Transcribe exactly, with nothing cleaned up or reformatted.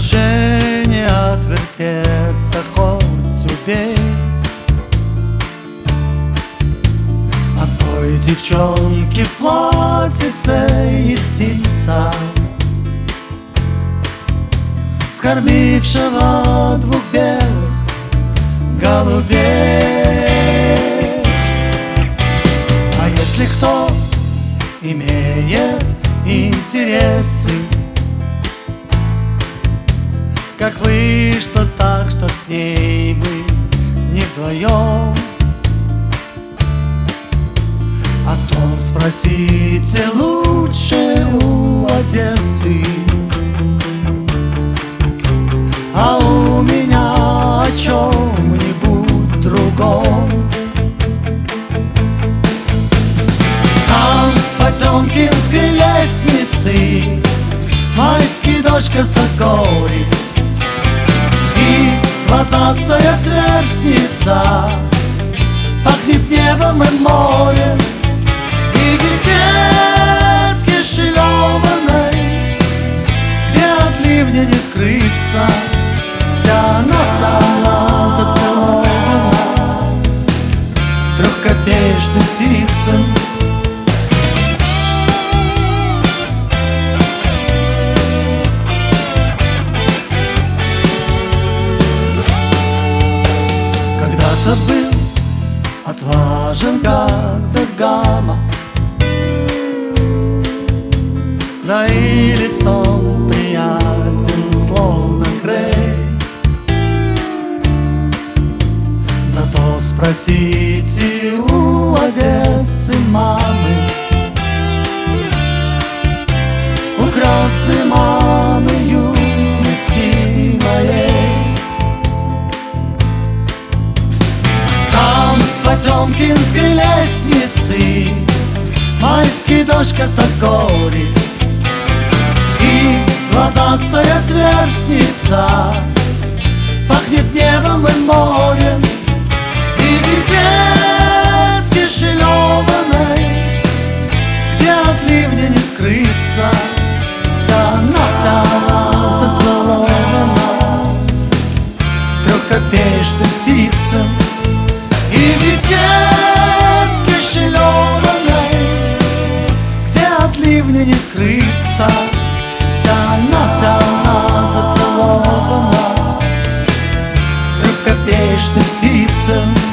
уже не отвертеться, хоть убей. От той девчонки в платьице и сица, скормившего двух белых голубей. А если кто имеет интересы, как вышло так, что с ней мы не вдвоем, о том спросите лучше у Одессы. А у меня о чем-нибудь другом. Там с Потемкинской лестницы майский дождь косогорит, и глазастая сверстница пахнет небом и морем, и беседки шелёваной, где от ливня не скрыться. Вся она, вся она зацелована трехкопеечным ситцем. Когда-то был отважен, как Дагама, да и лицом приятен, словно Грей. Зато спросите у Одессы мамы, у крестной мамы юности моей. Там с Потемкинской лестницы майский дождь косогорит, и глазастая сверстница пахнет небом и морем, и беседки шелёваной, где от ливня не скрыться. Вся она, вся она зацелована трехкопеечным ситцем, и беседки шелёваной, где от ливня не скрыться. Вся она, вся она зацелована трехкопеечным ситцем.